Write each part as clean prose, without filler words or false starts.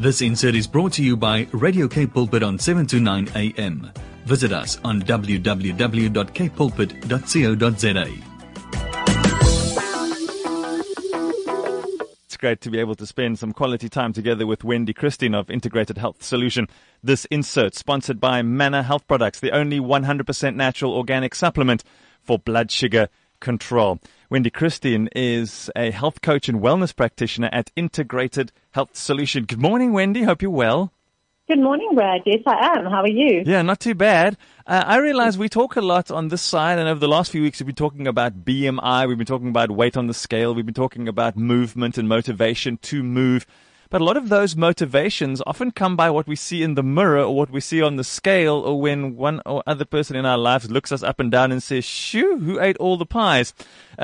This insert is brought to you by Radio Cape Pulpit on 7 to 9 a.m. Visit us on www.capepulpit.co.za. It's great to be able to spend some quality time together with Wendy Christine of Integrated Health Solution. This insert sponsored by Manna Health Products, the only 100% natural organic supplement for blood sugar control. Wendy Christine is a health coach and wellness practitioner at Integrated Health Solution. Good morning, Wendy. Hope you're well. Good morning, Brad. Yes, I am. How are you? Yeah, not too bad. I realize we talk a lot on this side, and over the last few weeks we've been talking about BMI, we've been talking about weight on the scale, we've been talking about movement and motivation to move. But a lot of those motivations often come by what we see in the mirror or what we see on the scale, or when one or other person in our lives looks us up and down and says, shoo, who ate all the pies?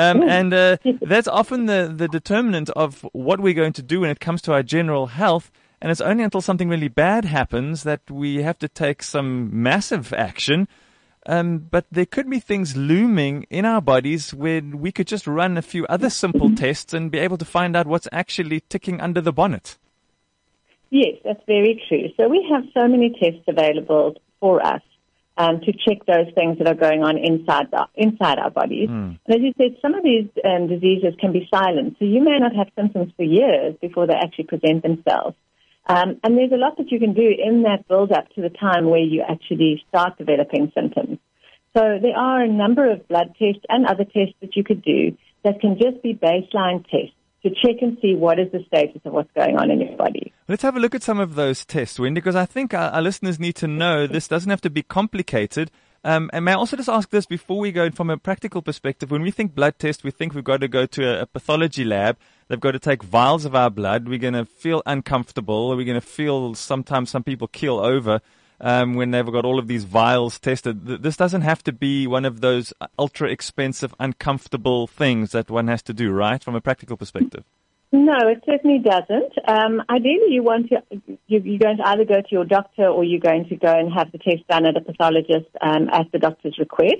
That's often the determinant of what we're going to do when it comes to our general health. And it's only until something really bad happens that we have to take some massive action. But there could be things looming in our bodies where we could just run a few other simple tests and be able to find out what's actually ticking under the bonnet. Yes, that's very true. So we have so many tests available for us to check those things that are going on inside our bodies. And as you said, some of these diseases can be silent. So you may not have symptoms for years before they actually present themselves. And there's a lot that you can do in that build-up to the time where you actually start developing symptoms. So there are a number of blood tests and other tests that you could do that can just be baseline tests to check and see what is the status of what's going on in your body. Let's have a look at some of those tests, Wendy, because I think our listeners need to know this doesn't have to be complicated. And may I also just ask this before we go from a practical perspective? When we think blood test, we think we've got to go to a pathology lab. They've got to take vials of our blood. We're going to feel uncomfortable. We're going to feel sometimes some people keel over when they've got all of these vials tested. This doesn't have to be one of those ultra expensive, uncomfortable things that one has to do, right, from a practical perspective? No, it certainly doesn't. Ideally, you're going to either go to your doctor or you're going to go and have the test done at a pathologist at the doctor's request.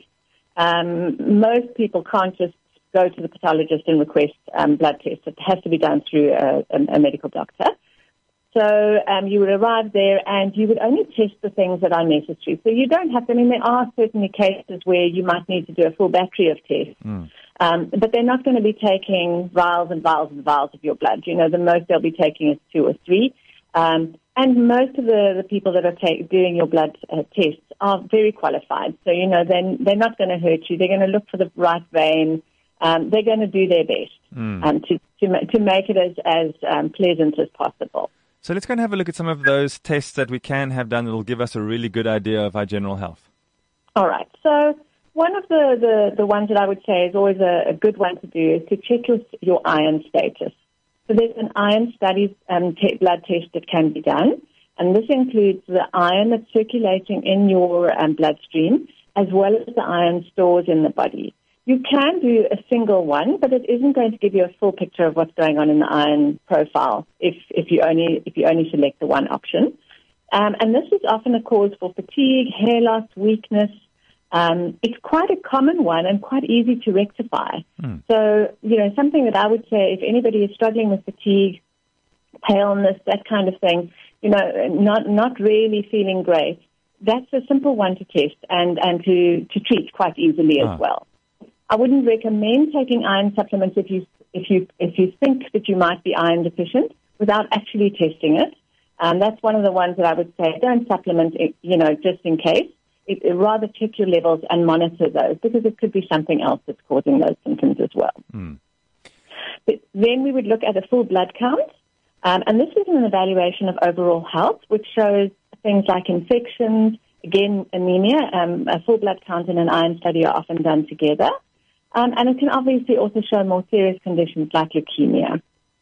Most people can't just go to the pathologist and request blood tests. It has to be done through a medical doctor. So you would arrive there and you would only test the things that are necessary. So you don't have to, there are certainly cases where you might need to do a full battery of tests. But they're not going to be taking vials and vials and vials of your blood. The most they'll be taking is 2 or 3. And most of the people that are doing your blood tests are very qualified. So, they're not going to hurt you. They're going to look for the right vein. They're going to do their best to make it as pleasant as possible. So let's go and have a look at some of those tests that we can have done that will give us a really good idea of our general health. All right. So one of the ones that I would say is always a good one to do is to check your iron status. So there's an iron study blood test that can be done, and this includes the iron that's circulating in your bloodstream as well as the iron stores in the body. You can do a single one, but it isn't going to give you a full picture of what's going on in the iron profile if you only select the one option. And this is often a cause for fatigue, hair loss, weakness. It's quite a common one and quite easy to rectify. So, something that I would say if anybody is struggling with fatigue, paleness, that kind of thing, not really feeling great, that's a simple one to test and to treat quite easily as well. I wouldn't recommend taking iron supplements if you think that you might be iron deficient without actually testing it. That's one of the ones that I would say don't supplement it, just in case. Rather check your levels and monitor those because it could be something else that's causing those symptoms as well. But then we would look at a full blood count, and this is an evaluation of overall health, which shows things like infections, again, anemia. A full blood count and an iron study are often done together. And it can obviously also show more serious conditions like leukemia.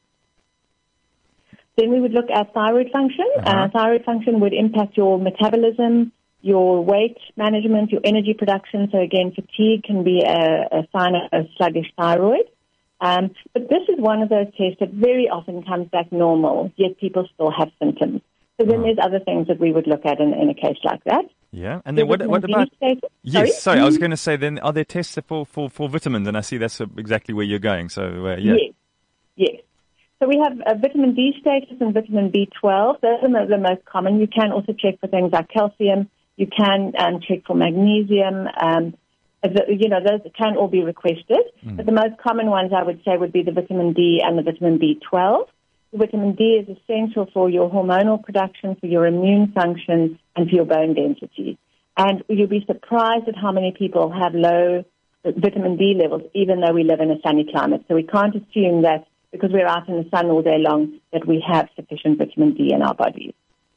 Then we would look at thyroid function. Thyroid function would impact your metabolism, your weight management, your energy production. So again, fatigue can be a sign of a sluggish thyroid. But this is one of those tests that very often comes back normal, yet people still have symptoms. So then there's other things that we would look at in a case like that. Yeah, and then what about... Yes, sorry, I was going to say then, are there tests for vitamins? And I see that's exactly where you're going, so yeah. Yes. So So we have vitamin D status and vitamin B12. Those are the most common. You can also check for things like calcium. You can check for magnesium. Those can all be requested. But the most common ones, I would say, would be the vitamin D and the vitamin B12. The vitamin D is essential for your hormonal production, for your immune functions, and for your bone density. And you'll be surprised at how many people have low vitamin D levels, even though we live in a sunny climate. So we can't assume that because we're out in the sun all day long that we have sufficient vitamin D in our bodies.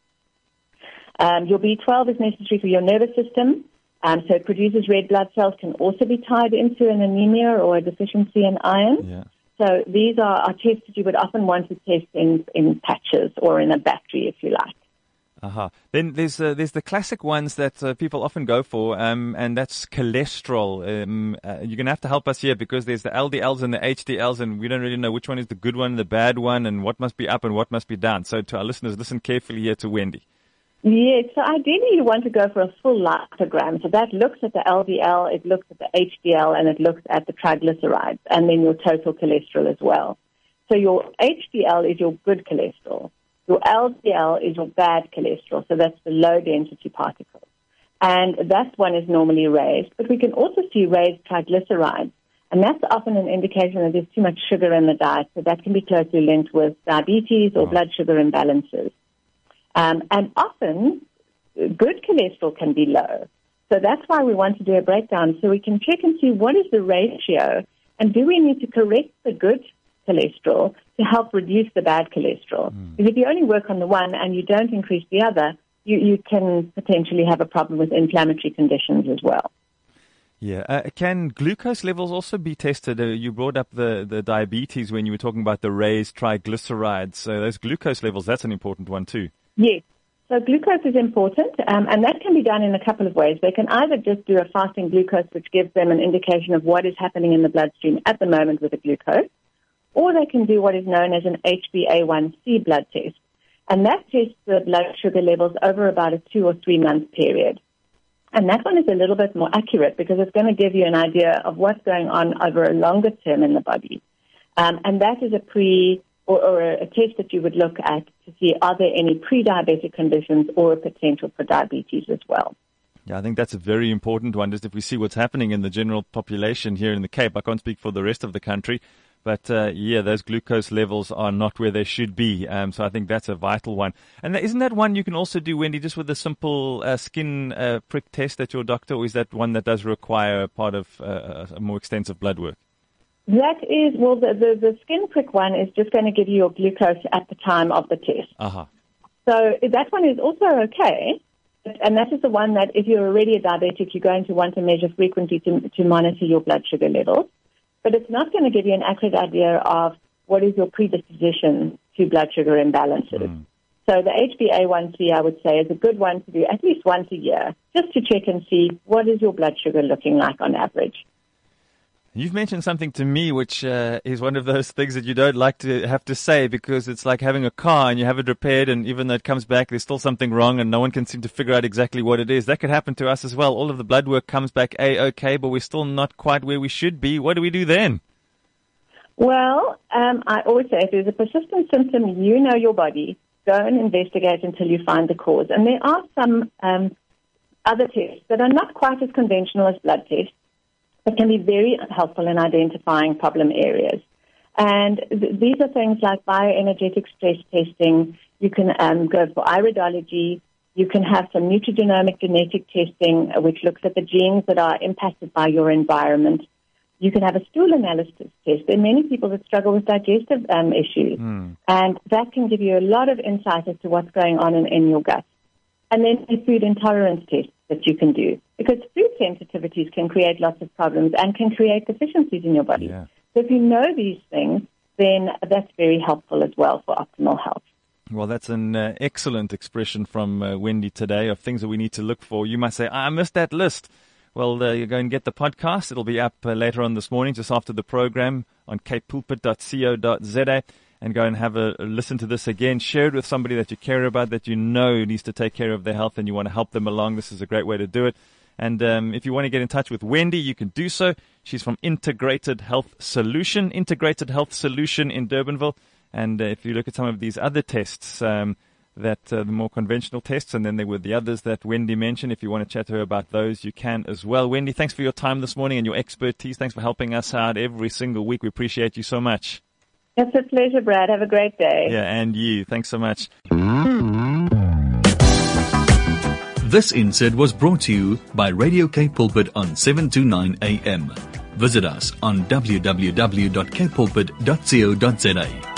Your B12 is necessary for your nervous system. So it produces red blood cells, can also be tied into an anemia or a deficiency in iron. Yeah. So these are tests that you would often want to test in patches or in a battery, if you like. Then there's the classic ones that people often go for, and that's cholesterol. You're going to have to help us here because there's the LDLs and the HDLs, and we don't really know which one is the good one, the bad one, and what must be up and what must be down. So to our listeners, listen carefully here to Wendy. Yes, so ideally you want to go for a full lipogram. So that looks at the LDL, it looks at the HDL, and it looks at the triglycerides, and then your total cholesterol as well. So your HDL is your good cholesterol. Your LDL is your bad cholesterol, so that's the low-density particles. And that one is normally raised. But we can also see raised triglycerides, and that's often an indication that there's too much sugar in the diet, so that can be closely linked with diabetes or blood sugar imbalances. And often, good cholesterol can be low. So that's why we want to do a breakdown, so we can check and see what is the ratio, and do we need to correct the good cholesterol to help reduce the bad cholesterol. Because if you only work on the one and you don't increase the other, you can potentially have a problem with inflammatory conditions as well. Yeah. Can glucose levels also be tested? You brought up the diabetes when you were talking about the raised triglycerides. So those glucose levels, that's an important one too. Yes. So glucose is important, and that can be done in a couple of ways. They can either just do a fasting glucose, which gives them an indication of what is happening in the bloodstream at the moment with the glucose, or they can do what is known as an HbA1c blood test. And that tests the blood sugar levels over about a 2 or 3 month period. And that one is a little bit more accurate because it's going to give you an idea of what's going on over a longer term in the body. And that is a a test that you would look at to see are there any pre-diabetic conditions or a potential for diabetes as well. Yeah, I think that's a very important one, just if we see what's happening in the general population here in the Cape. I can't speak for the rest of the country. But, those glucose levels are not where they should be. So I think that's a vital one. And isn't that one you can also do, Wendy, just with a simple skin prick test at your doctor, or is that one that does require part of a more extensive blood work? That is, the skin prick one is just going to give you your glucose at the time of the test. So that one is also okay. And that is the one that if you're already a diabetic, you're going to want to measure frequently to monitor your blood sugar levels. But it's not going to give you an accurate idea of what is your predisposition to blood sugar imbalances. So the HbA1c, I would say, is a good one to do at least once a year, just to check and see what is your blood sugar looking like on average. You've mentioned something to me which is one of those things that you don't like to have to say, because it's like having a car and you have it repaired, and even though it comes back, there's still something wrong and no one can seem to figure out exactly what it is. That could happen to us as well. All of the blood work comes back A-OK, but we're still not quite where we should be. What do we do then? Well, I always say if there's a persistent symptom, you know your body, go and investigate until you find the cause. And there are some other tests that are not quite as conventional as blood tests, but can be very helpful in identifying problem areas. And these are things like bioenergetic stress testing. You can go for iridology. You can have some nutrigenomic genetic testing, which looks at the genes that are impacted by your environment. You can have a stool analysis test. There are many people that struggle with digestive issues, and that can give you a lot of insight as to what's going on in your gut. And then a food intolerance test that you can do, because food sensitivities can create lots of problems and can create deficiencies in your body. Yeah. So if you know these things, then that's very helpful as well for optimal health. Well, that's an excellent expression from Wendy today of things that we need to look for. You must say, I missed that list. Well, you go and get the podcast. It'll be up later on this morning, just after the program on capepulpit.co.za. And go and have a listen to this again. Share it with somebody that you care about, that you know needs to take care of their health, and you want to help them along. This is a great way to do it. And if you want to get in touch with Wendy, you can do so. She's from Integrated Health Solution in Durbanville. And if you look at some of these other tests, the more conventional tests, and then there were the others that Wendy mentioned. If you want to chat to her about those, you can as well. Wendy, thanks for your time this morning and your expertise. Thanks for helping us out every single week. We appreciate you so much. It's a pleasure, Brad. Have a great day. Yeah, and you. Thanks so much. This insert was brought to you by Radio Cape Pulpit on 729 AM. Visit us on www.capepulpit.co.za.